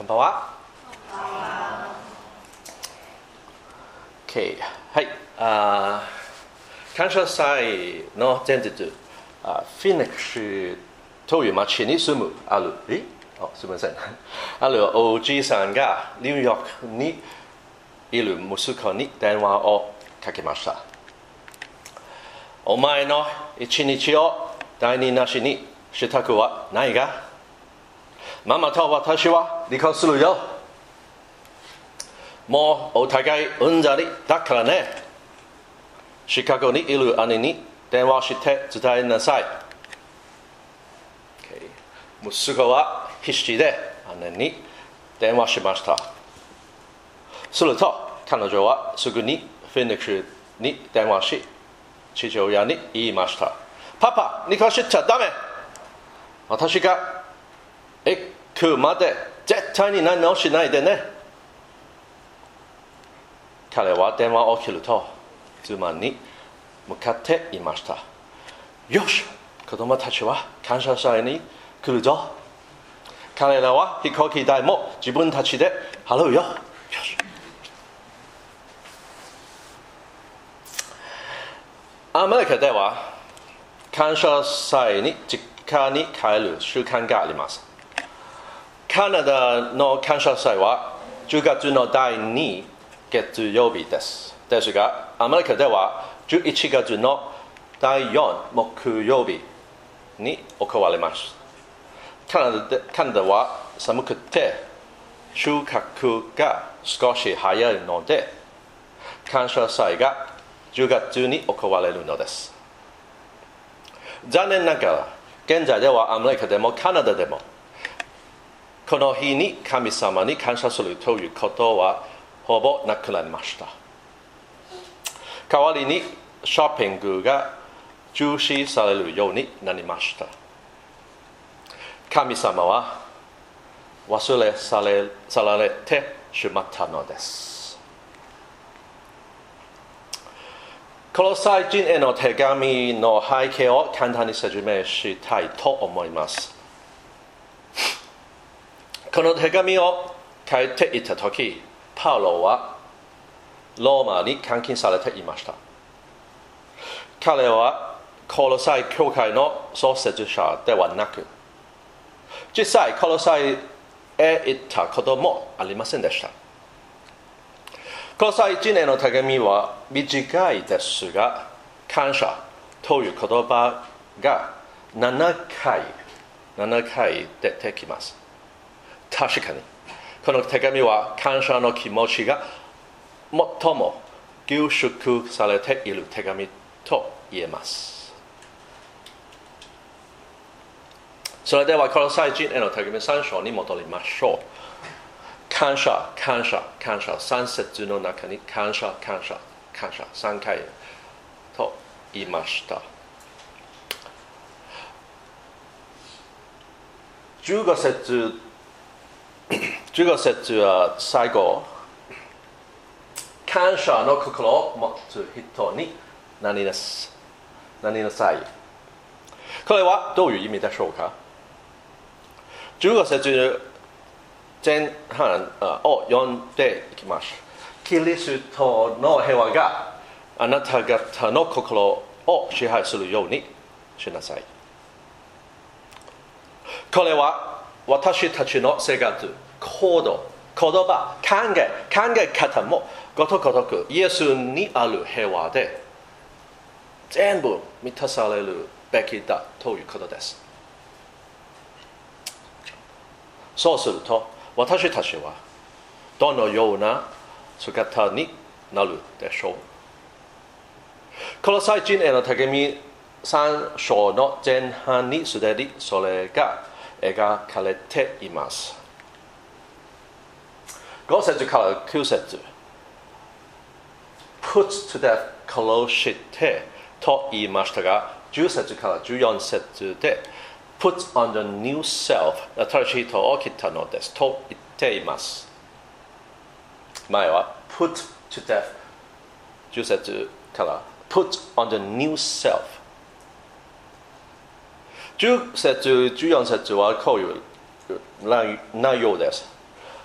んばんは。OK、はい。感謝祭の前日、フィニックスという町に住むすみません。あるおじさんがニューヨークにいる息子に電話をかけました。お前の一日を台無しにしたくはないが、ママと私は離婚するよ。もうお互いうんざりだからね。シカゴにいる兄に電話して伝えなさい。息子は必死で姉に電話しました。すると彼女はすぐにフィニックスに電話し、父親に言いました。パパ、離婚しちゃダメ。私が行くまで絶対に何もしないでね。彼は電話を切ると妻に向かって言いました。よし、子供たちは感謝祭に来るぞ。彼らは飛行機代も自分たちで払うよ。よし。アメリカでは感謝祭に実家に帰る習慣があります。カナダの感謝祭は10月の第2月曜日です。ですが、アメリカでは11月の第4木曜日に行われます。カナダは寒くて収穫が少し早いので、感謝祭が10月に行われるのです。残念ながら、現在ではアメリカでもカナダでも、この日に神様に感謝するということはほぼなくなりました。代わりにショッピングが中止されるようになりました。神様は忘れ去られてしまったのです。コロサイ人への手紙の背景を簡単に説明したいと思います。この手紙を書いていたとき、パウロはローマに監禁されていました。彼はコロサイ教会の創設者ではなく、実際コロサイへ行ったこともありませんでした。コロサイ人への手紙は短いですが、感謝という言葉が7回出てきます。確かにこの手紙は感謝の気持ちが最も凝縮されている手紙と言えます。それではコロサイ人への手紙3章に戻りましょう。感謝、感謝、感謝。3節の中に感謝、感謝、感謝。3回と言いました。15節は最後、感謝の心を持つ人になりなさい。これはどういう意味でしょうか。15節前半を読んでいきます。キリストの平和があなた方の心を支配するようにしなさい。これは私たちの生活、行動、言葉、考え方もごとくイエスにある平和で全部満たされるべきだということです。そうすると私たちはどのような姿になるでしょう。コロサイ人への手紙3章の前半にすでにそれが描かれています。5節から9節 Put to death 殺してと言いましたが、10節から14節でPut on the new self 新しい人を着たのですと言っています。前は Put to death 10節から Put on the new self 10節14節はこういう内容です。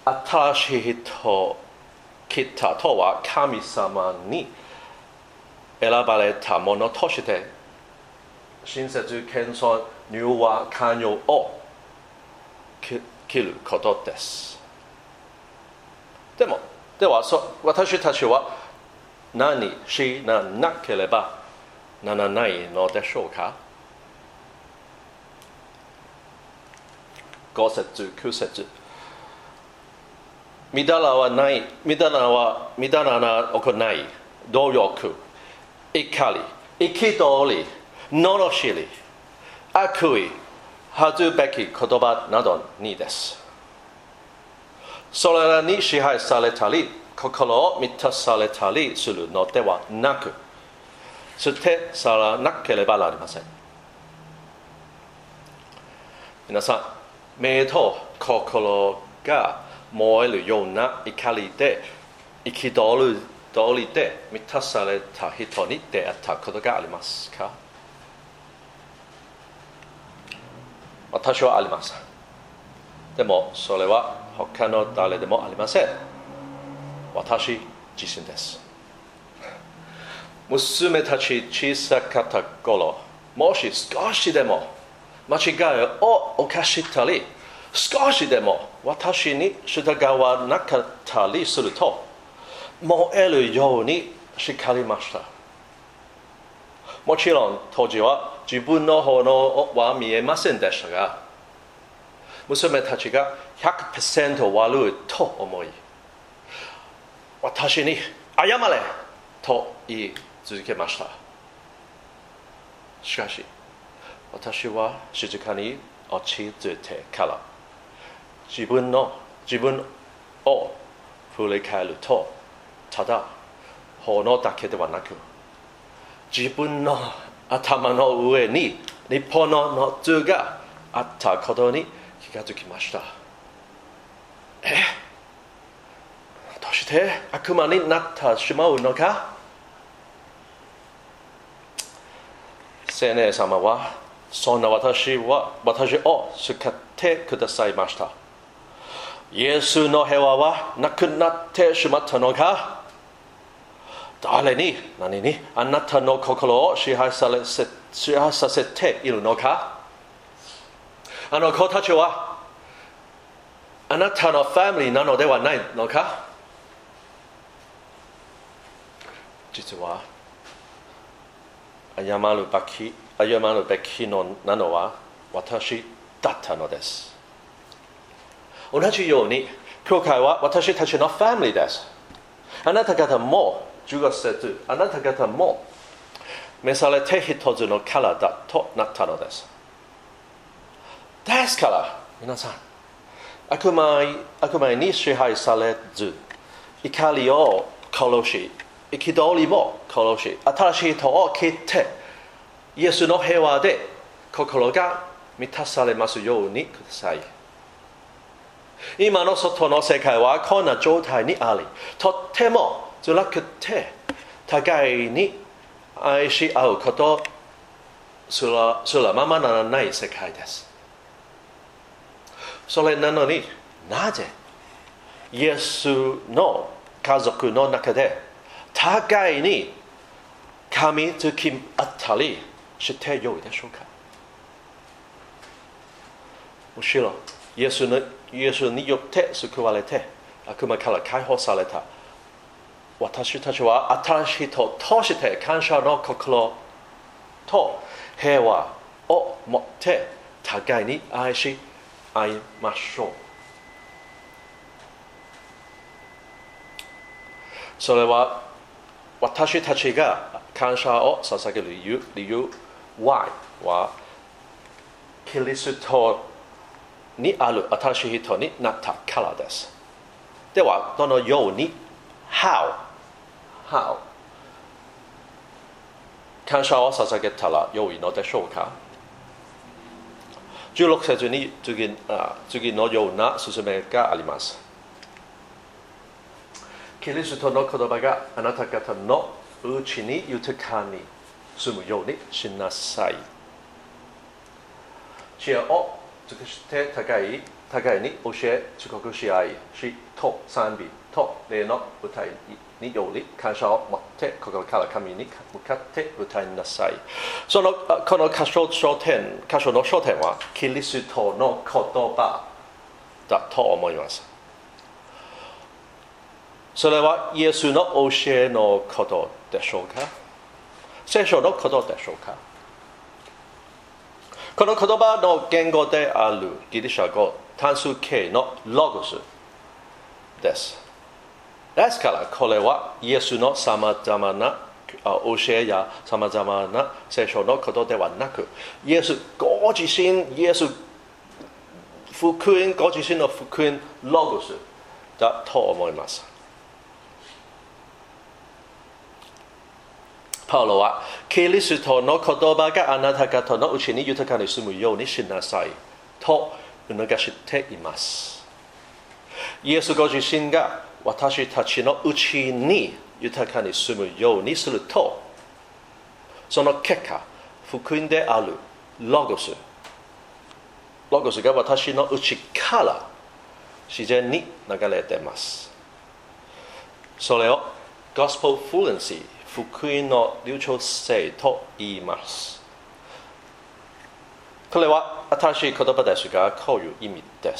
新しい人来たとは神様に選ばれたものとして親切謙遜柔和寛容を切ることです。では私たちは何しなければならないのでしょうか。5節9節みだらな行い、貪欲、怒り、憤り、罵り、悪意、恥ずべき言葉などにです。それらに支配されたり、心を満たされたりするのではなく、捨て去らなければなりません。皆さん、目と心が燃えるような怒りで、憤りで満たされた人に出会ったことがありますか？私はあります。でもそれは他の誰でもありません。私自身です。娘たち小さかった頃、もし少しでも間違いを犯したり、少しでも私に従わなかったりすると、燃えるように叱りました。もちろん当時は自分の炎は見えませんでしたが、娘たちが 100% 悪いと思い、私に謝れと言い続けました。しかし、私は静かに落ち着いてから自分を振り返ると、ただ炎だけではなく、自分の頭の上に日本の図があったことに気がつきました。どうして悪魔になってしまうのか。聖霊様はそんな私を救ってくださいました。イエスの平和はなくなってしまったのか。誰に何にあなたの心を支配させているのか。あの子たちはあなたのファミリーなのではないのか。実は謝るべきなのは私だったのです。同じように教会は私たちのファミリーです。あなた方も15節、あなた方も召されて一つの体となったのです。ですから皆さん、悪魔に支配されず、怒りを殺し、憤りも殺し、新しい人を切って、イエスの平和で心が満たされますようにください。今の外の世界はこんな状態にあり、とっても辛くて、互いに愛し合うことすらままならない世界です。それなのになぜイエスの家族の中で互いに噛みつき合ったりしてよいでしょうか。むしろイエスによって救われて悪魔から解放された私たちは新しい人として感謝の心と平和を持って互いに愛し合いましょう。それは私たちが感謝を捧げる理由 Why はキリストにある新しい人になったからです。ではどのように How 感謝を捧げたら良いのでしょうか。16節に次のような勧めがあります。キリストの言葉があなた方のうちに豊かに住むようにしなさい。知恵を尽くして互い互いに教え忠告し合いしと賛美と霊の歌いにより感謝を持って心から神に向かって歌いなさい。この箇所の焦点はキリストの言葉だと思います。それはイエスの教えのことでしょうか？聖書のことでしょうか？この言葉の言語であるギリシャ語単数形のロゴスです。ですからこれはイエスのさまざまな教えやさまざまな聖書のことではなく、イエスご自身、イエス福音、ご自身の福音ロゴスだと思います。パウロはキリストの言葉があなた方のうちに豊かに住むようにしなさいと促しています。イエスご自身が私たちのうちに豊かに住むようにすると、その結果、福音であるロゴスが私のうちから自然に流れています。それを Gospel Fluency、福音の流暢性と言います。これは新しい言葉ですが、こういう意味です。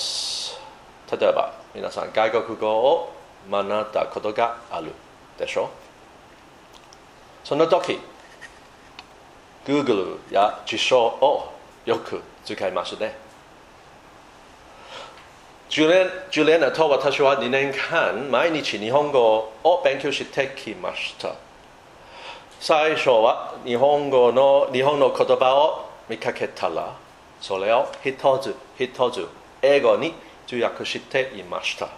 例えば、皆さん外国語を学んだことがあるでしょう。その時、Google や辞書をよく使いますね。10年だと私は2年間毎日日本語を勉強してきました。最初は日本の言葉を見かけたら、それを一つ一つ英語に通訳していました。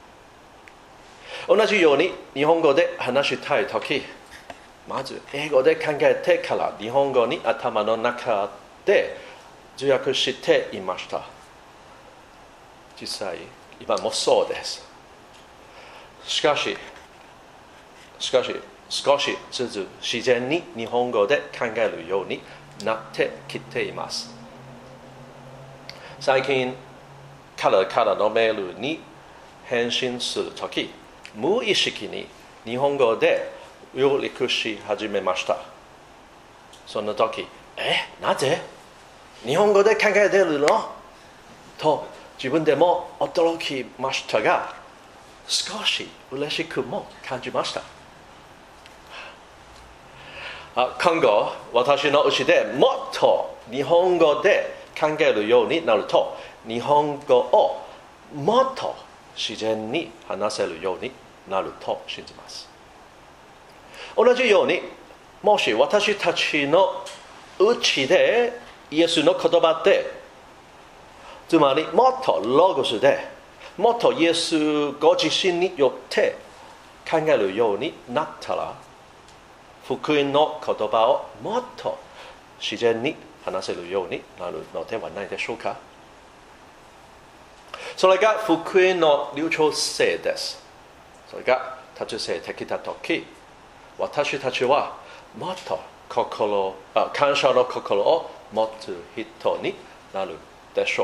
同じように日本語で話したいとき、まず英語で考えてから日本語に頭の中で通訳していました。実際、今もそうです。しかし少しずつ自然に日本語で考えるようになってきています。最近、彼からのメールに返信するとき、無意識に日本語で要約し始めました。その時、なぜ日本語で考えているのと自分でも驚きましたが、少し嬉しくも感じました。今後、私のうちでもっと日本語で考えるようになると、日本語をもっと自然に話せるようになると信じます。同じように、もし私たちのうちでイエスの言葉で、つまりもっとロゴスで、もっとイエスご自身によって考えるようになったら、福音の言葉をもっと自然に話せるようになるのではないでしょうか。それが福音の流暢性です。それが達成的だとき、私たちはもっと感謝の心を持つ人になるでしょう。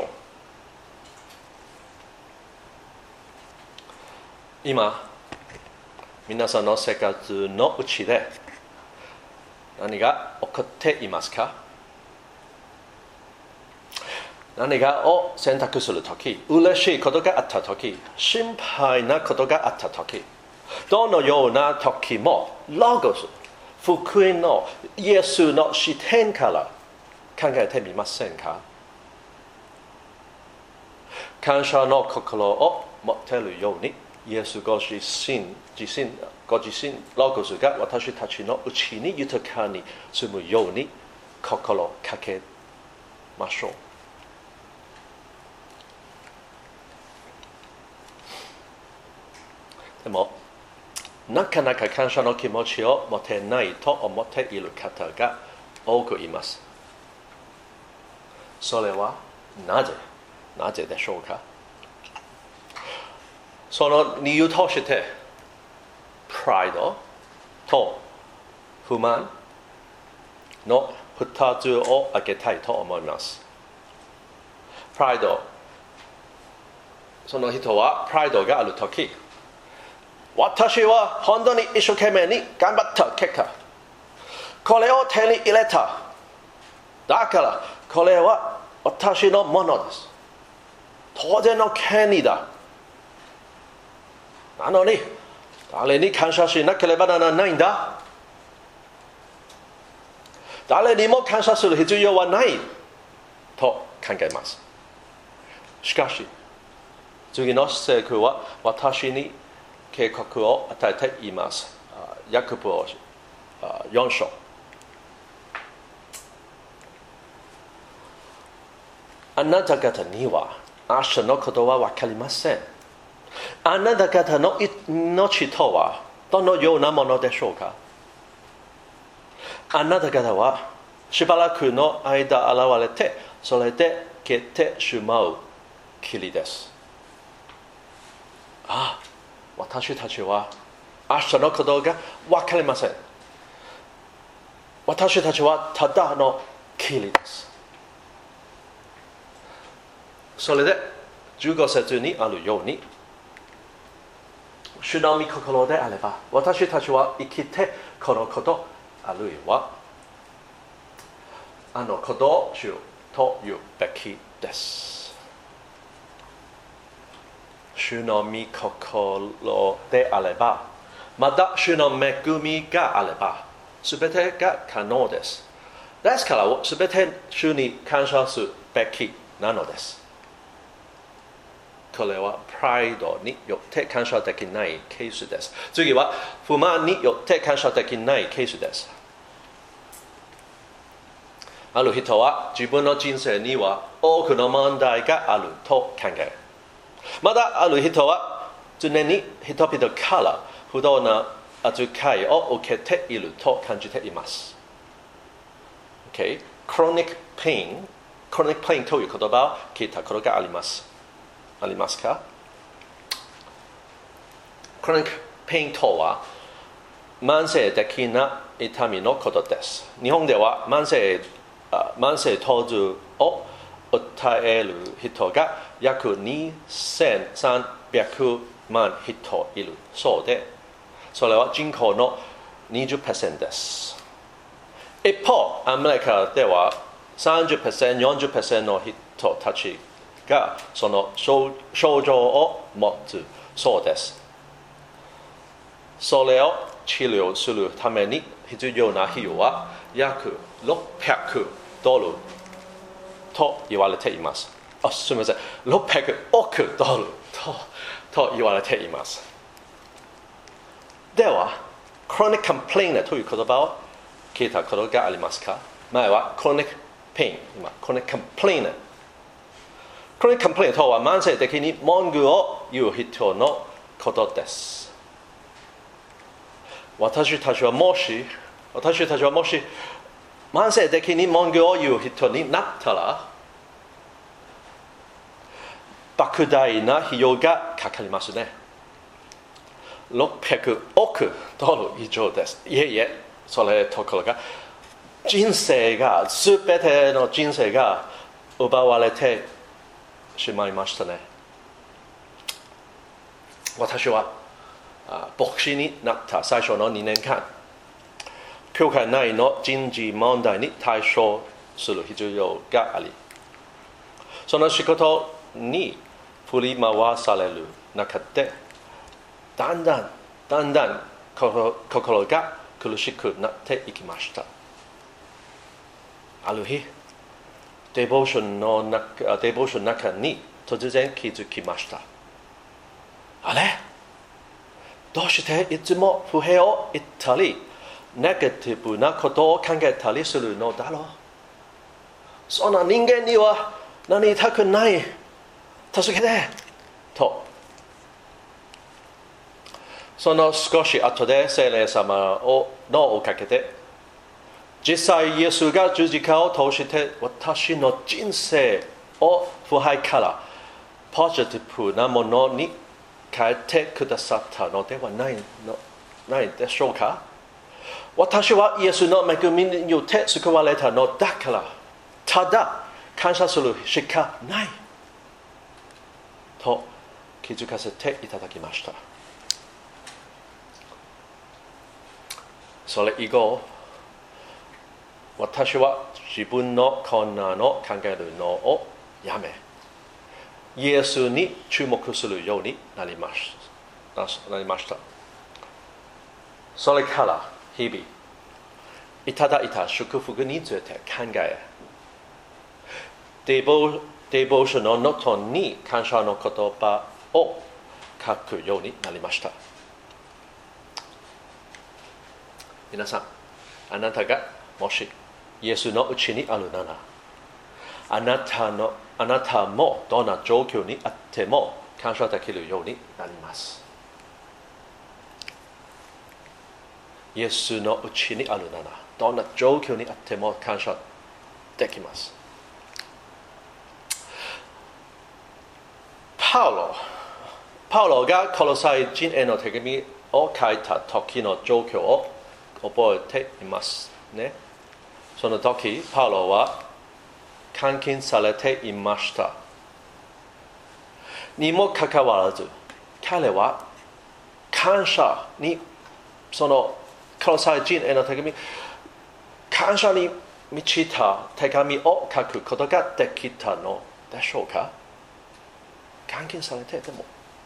今、皆さんの生活のうちで何が起こっていますか？何かを選択するとき、嬉しいことがあったとき、心配なことがあったとき、どのようなときもロゴス、福音のイエスの視点から考えてみませんか？感謝の心を持っているように、イエスご自身ロゴスが私たちのうちに豊かに住むように心かけましょう。でも、なかなか感謝の気持ちを持てないと思っている方が多くいます。それはなぜでしょうか？その理由として、プライドと不満の2つを挙げたいと思います。プライドその人はプライドがあるとき、私は本当に一生懸命に頑張った結果、これを手に入れた。だからこれは私のものです。当然の権利だ。なのに、誰に感謝しなければならないんだ。誰にも感謝する必要はないと考えます。しかし、次の聖句は私に計画を与えています。ヤコブ4章。あなた方には明日のことは分かりません。あなた方の命とはどのようなものでしょうか。あなた方はしばらくの間現れて、それで消えてしまう霧です。私たちは明日のことが分かりません。私たちはただの霧です。それで15節にあるように、主の御心であれば私たちは生きてこのことあるいはあのことをしようと言うべきです。主の御心であれば、また主の恵みがあればすべてが可能です。ですからすべて主に感謝すべきなのです。これはプライドによって感謝できないケースです。次は不満によって感謝できないケースです。ある人は自分の人生には多くの問題があると考え、またある人は常に人々から不当な扱いを受けていると感じています。Okay? Chronic pain という言葉を聞いたことがありますか？ Chronic pain とは慢性的な痛みのことです。日本では慢性疼痛を訴える人が約2300万人いるそうで、それは人口の 20% です。一方、アメリカでは 30%、40% の人たちがその症状を持つそうです。それを治療するために必要な費用は約$600と言われています。すみません、$600億と言われています。では、chronic complaint という言葉を聞いたことがありますか？前は chronic pain、今 chronic complaint。chronic complaint とは慢性的に文句を言う人のことです。私たちはもし慢性的に文句を言う人になったら、莫大な費用がかかりますね。$600億以上です。いえ、それところが全ての人生が奪われてしまいましたね。私は牧師になった最初の2年間、教会内の人事問題に対処する必要があり、その仕事に振り回される中で、だんだん心が苦しくなっていきました。ある日、デボーションの中に突然気づきました。あれ？どうしていつも不平を言ったり、ネガティブなことを考えたりするのだろう。そんな人間にはなりたくない。助けてと。その少し後で聖霊様のおかげで、実際イエスが十字架を通して私の人生を腐敗からポジティブなものに変えてくださったのではないでしょうか。私はイエスの恵みによって救われたのだから、ただ感謝するしかないと気づかせていただきました。それ以後、私は自分の困難を考えるのをやめ、イエスに注目するようになりました。それから日々、いただいた祝福について考え、デボーションのノートに感謝の言葉を書くようになりました。皆さん、あなたがもしイエスのうちにあるなら、あなたもどんな状況にあっても感謝できるようになります。イエスのうちにあるなら、どんな状況にあっても感謝できます。パウロがコロサイ人への手紙を書いた時の状況を覚えていますね。その時、パウロは監禁されていました。にもかかわらず、彼は感謝に、そのコロサイ人への手紙、感謝に満ちた手紙を書くことができたのでしょうか？監禁されてでも、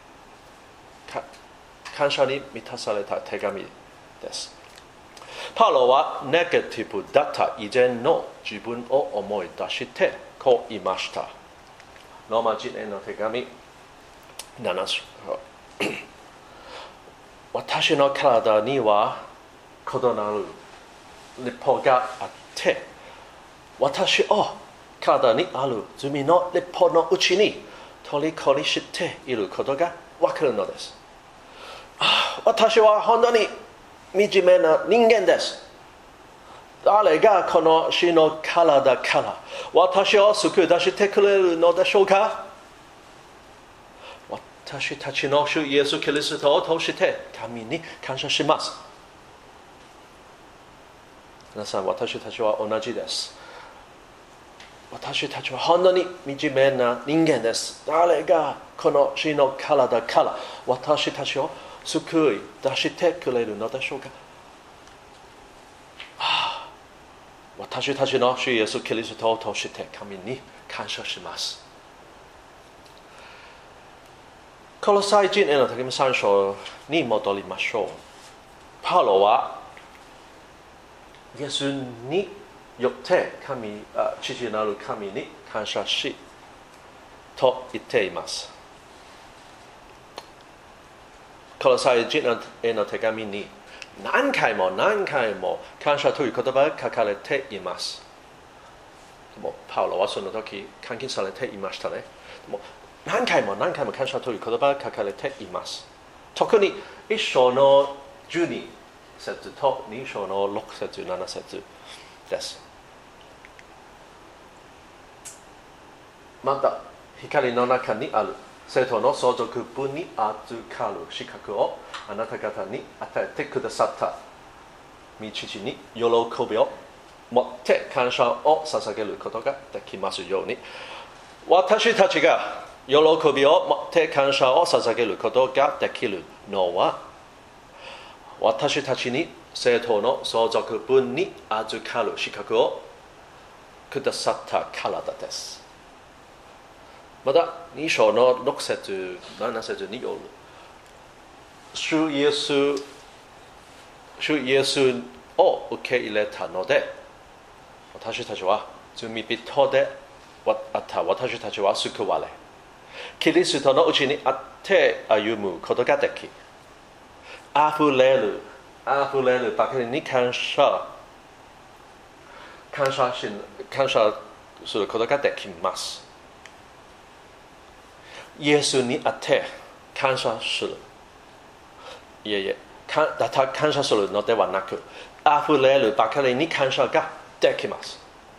感謝に満たされた手紙です。パウロはネガティブだった以前の自分を思い出してこう言いました。ローマ人への手紙7章。私の体には異なる立法があって、私を体にある罪の立法のうちに虜にしていることがわかるのです。私は本当に惨めな人間です。誰がこの死の体から私を救い出してくれるのでしょうか？私たちの主イエス・キリストを通して神に感謝します。皆さん、私たちは同じです。私たちは本当に惨めな人間です。誰がこの死の体から私たちを救い出してくれるのでしょうか？私たちの主イエス・キリストを通して神に感謝します。コロサイ人への手紙3章に戻りましょう。パウロはイエスによって父なる神に感謝しと言っています。コロサイ人への手紙に何回も感謝という言葉が書かれています。でもパウロはその時監禁されていましたね。でも何回も感謝という言葉が書かれています。特に1章の12節と2章の6節7節です。また光の中にある生徒の相続分に預かる資格をあなた方に与えてくださった御父に喜びを持って感謝を捧げることができますように。私たちが喜びを持って感謝を捧げることができるのは、私たちに生徒の相続分に預かる資格をくださったからです。また2章の6節7節による主イエスを受け入れたので、私たちは罪人であった私たちは救われ、キリストのうちにあって歩むことができ、あふれるばかりに感謝することができます。イエスにあって感謝する。感謝するのではなく、あふれるばかりに感謝ができます。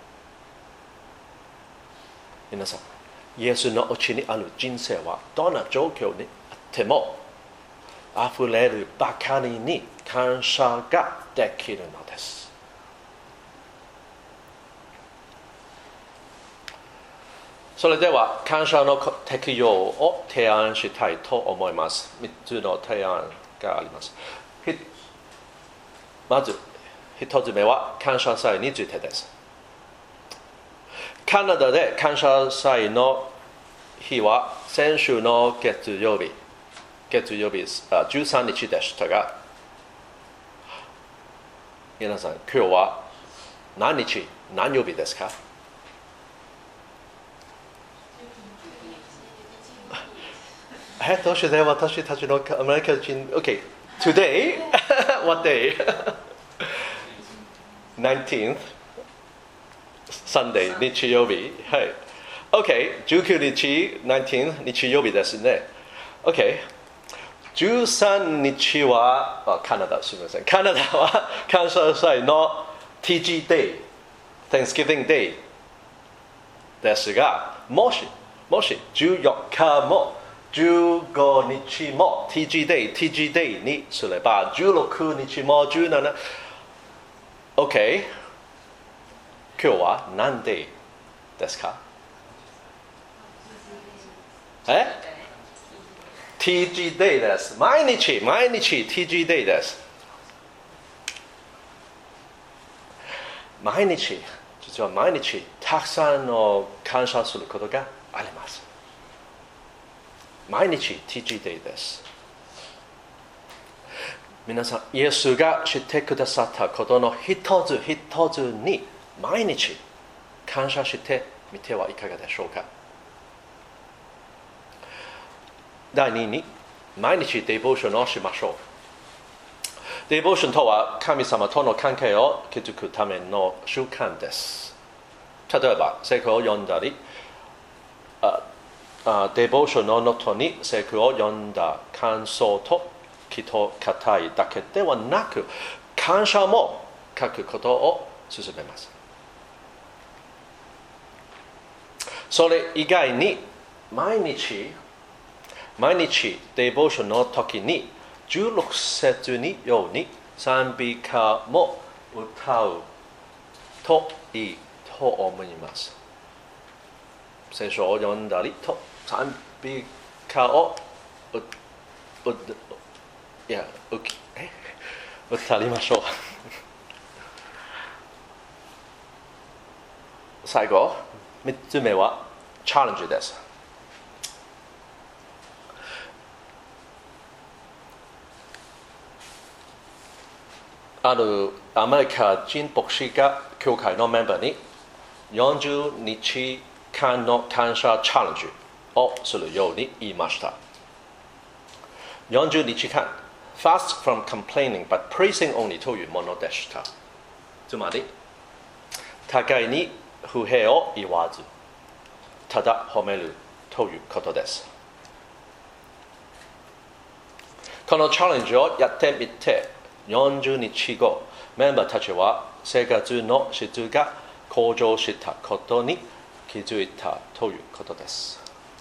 皆さん、イエスのうちにある人生はどんな状況にあっても、あふれるばかりに感謝ができるのです。 それでは感謝の適用を提案したいと思います。3つの提案があります。まず1つ目は感謝祭についてです。カナダで感謝祭の日は先週の月曜日13日でしたが、皆さん今日は何曜日ですか？どうして私たちのアメリカ人 OK today what day19th Sunday 日曜日はい OK 19日19日曜日ですね OK 13日はカナダすみませんカナダは感謝祭の TG Day Thanksgiving Day ですがもし14日も15日も TG Day にすれば16日も17 OK 今日は何 Day ですかTG Day です毎日 TG Day です実は毎日たくさんの感謝することがあります毎日 TG Day です。皆さん、イエスがしてくださったことの一つ一つに毎日感謝してみてはいかがでしょうか。第2に、毎日デボーションをしましょう。デボーションとは神様との関係を築くための習慣です。例えば、聖句を読んだり、デボーションのノートに聖句を読んだ感想と祈祷語りだけではなく感謝も書くことを勧めますそれ以外に毎日デボーションの時に16節にように賛美歌も歌うといいと思います聖書を読んだりと賛美歌を歌いましょう最後3つ目はチャレンジですあるアメリカ人牧師が教会のメンバーに40日間の感謝チャレンジをするように言いました40日間 Fast from complaining but praising only というものでしたつまり互いに不平を言わずただ褒めるということですこのチャレンジをやってみて40日後メンバーたちは生活の質が向上したことに気づいたということです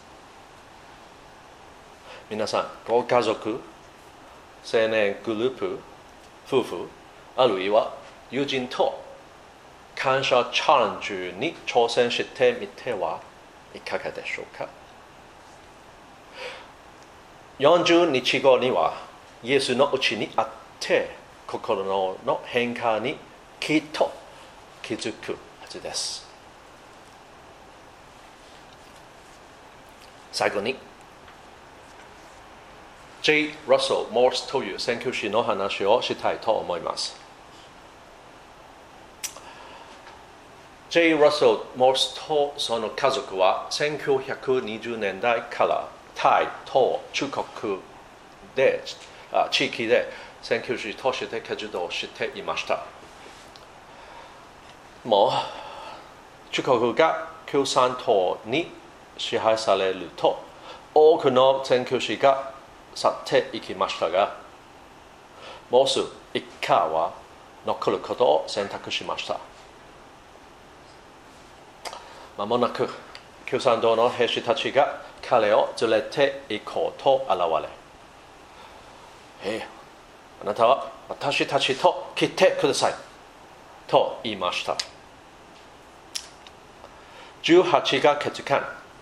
皆さんご家族青年グループ夫婦あるいは友人と感謝チャレンジに挑戦してみてはいかがでしょうか40日後にはイエスのうちにあって心の変化にきっと気づくはずです最後に J. Russell Morse という宣教師の話をしたいと思います J. Russell Morse とその家族は1920年代からタイと中国で地域で宣教師として活動していましたもう中国が共産党に支配されると多くの宣教師が去っていきましたがモース一家は残ることを選択しましたまもなく共産党の兵士たちが彼を連れて行こうと現れあなたは私たちと来てくださいと言いました18ヶ月間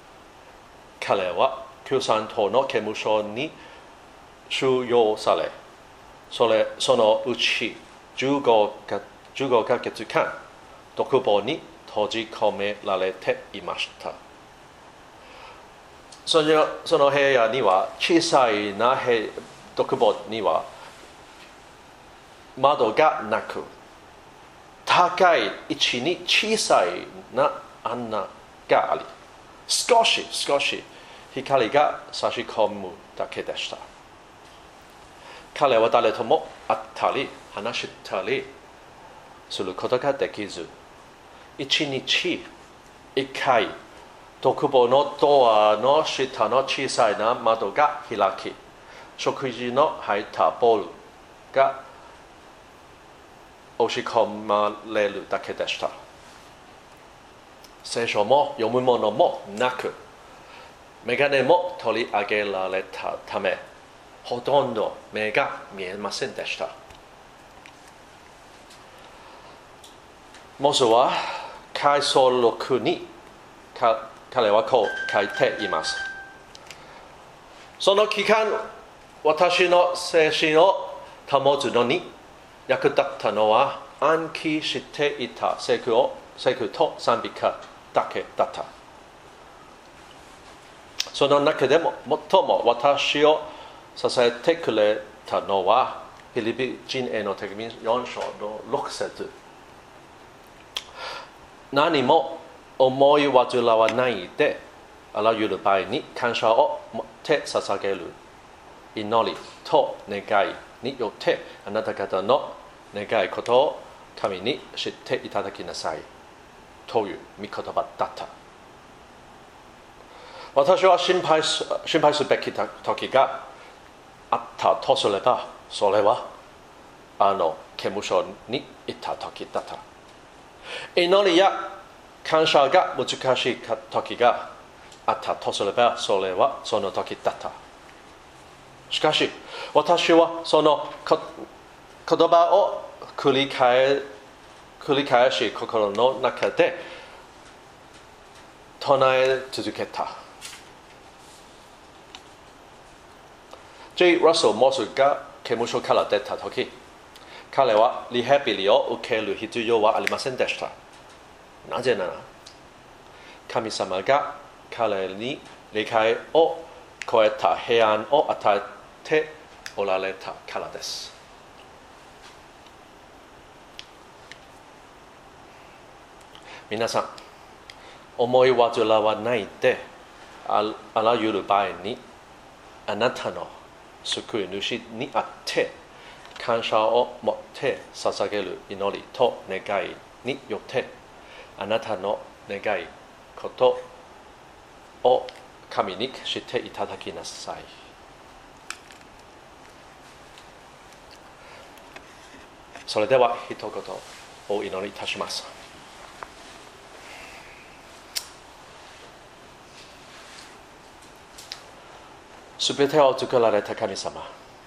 彼は共産党の刑務所に収容され、そのうち15ヶ月間、独房に閉じ込められていました。その部屋には小さいな独房には窓がなく、高い位置に小さいな穴があり、少し光が差し込むだけでした。彼は誰とも会ったり話したりすることができず、一日一回、独房のドアの下の小さいな窓が開き、食事の入ったボールが押し込まれるだけでした。聖書も読むものもなく、眼鏡も取り上げられたため、ほとんど目が見えませんでした。モーセは回想録に彼はこう書いています。その期間、私の精神を保つのに役立ったのは暗記していた聖句と賛美歌だけだった。その中でも最も私を支えてくれたのはフィリピ人への手紙4章の6節。何も思い煩わないで、あらゆる場合に感謝を持って捧げる祈りと願いによってあなた方の願いことを神に知っていただきなさいという御言葉だった。私は心配すべき時があったとすれば、それは刑務所にいた時だった。祈りや感謝が難しい時があったとすれば、それはその時だった。しかし私はその言葉を繰り返し心の中で唱え続けた。J. ラッセル・モスが刑務所から出た時、彼はリハビリを受ける必要はありませんでした。なぜなら、神様が彼に理解を超えた平安を与えておられたからです。皆さん、思い煩わないで、あらゆる場合にあなたの救い主にあって感謝を持って捧げる祈りと願いによってあなたの願いことを神にしていただきなさい。それでは一言お祈りいたします。すべてを作られた神様、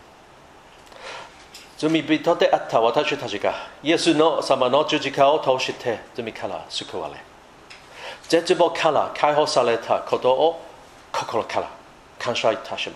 罪人であった私たちがイエス様の十字架を通して罪から救われ、絶望から解放されたことを心から感謝いたします。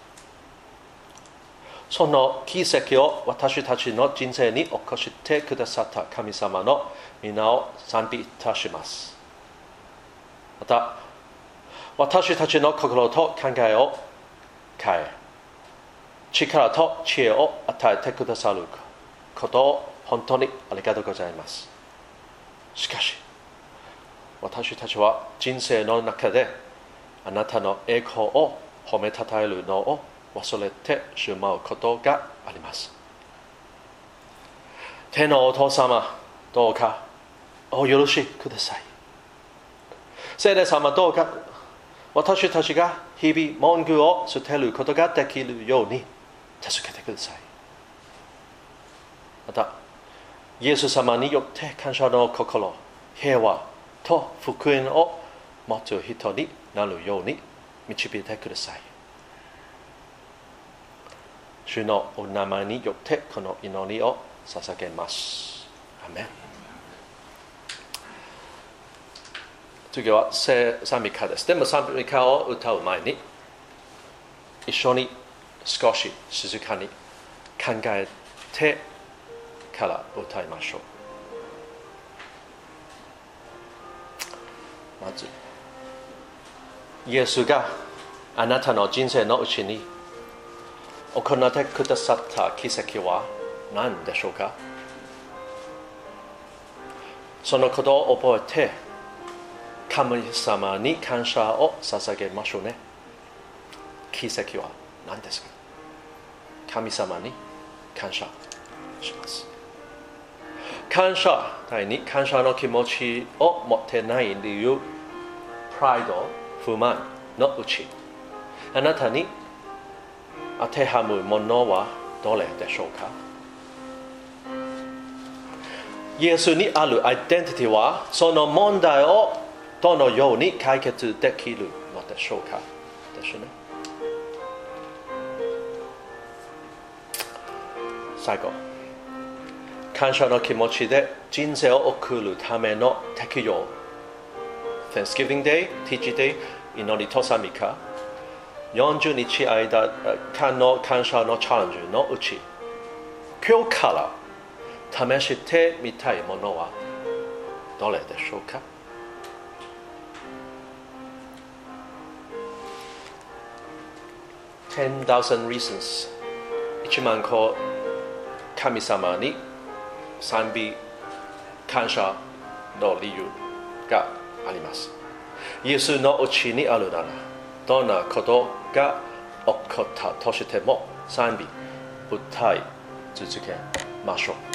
その奇跡を私たちの人生に起こしてくださった神様の皆を賛美いたします。また、私たちの心と考えを変え、力と知恵を与えてくださることを本当にありがとうございます。しかし、私たちは人生の中であなたの栄光を褒めたたえるのを忘れてしまうことがあります。天のお父様、どうかお許しください。聖霊様、どうか私たちが日々文句を捨てることができるように助けてください。また、イエス様によって感謝の心、平和と福音を持つ人になるように導いてください。主のお名前によってこの祈りを捧げます。アメン。 次は賛美歌です。でも賛美歌を歌う前に一緒に少し静かに考えてから歌いましょう。まずイエスがあなたの人生のうちに行ってくださった奇跡は何でしょうか。そのことを覚えて神様に感謝を捧げましょうね。奇跡は何ですか。神様に感謝します。感謝、第二、感謝の気持ちを持ってない理由、プライド、不満のうち、あなたに当てはむものはどれでしょうか。イエスにあるアイデンティティはその問題をどのように解決できるのでしょうかですね。最後、感謝の気持ちで人生を送るための適用 Thanksgiving Day、Teach Day、祈りと賛美歌40日間の感謝のチャレンジのうち、今日から試してみたいものはどれでしょうか。10,000 reasons 1万個神様に賛美感謝の理由があります。イエスのうちにあるならどんなことが起こったとしても賛美歌い続けましょう。